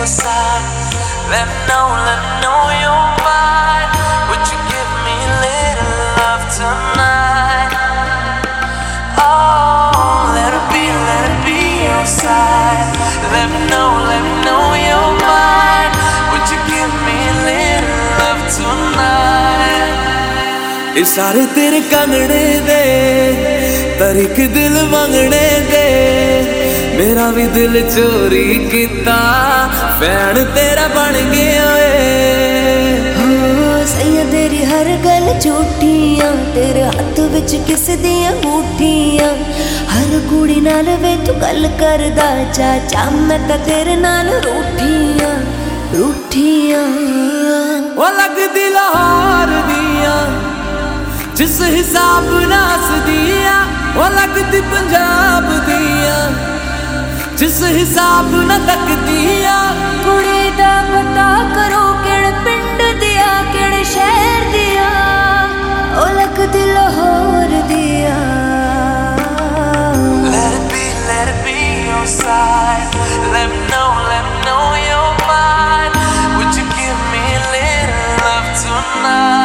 your side. Let me know you're mine. Would you give me a little love tonight? Oh, let it be your side. Let me know you're mine. Would you give me a little love tonight? ये सारे तेरे कंगने दे, तरीक दिल मंगने दे, मेरा भी दिल चोरी किता, फैन तेरा बन गया हो सैया तेरी हर गल झूठियां, तेरे हाथ विच किस दियां मुठियां, हर कुड़ी नाल वे तू गल करदा, चाचा मैं तां तेरे नाल रूठियां रूठियां। वो लगदी लाहौर दियां जिस हिसाब नास दिया, वो लगदी पंजाब दिया जिस हिसाब न तक दिया। कुड़ी दा पता करो केड़े पिंड दिया केड़े शहर दिया, ओ लगदी लाहौर दिया। Let it be your side. Let me know you're mine. Would you give me a little love tonight?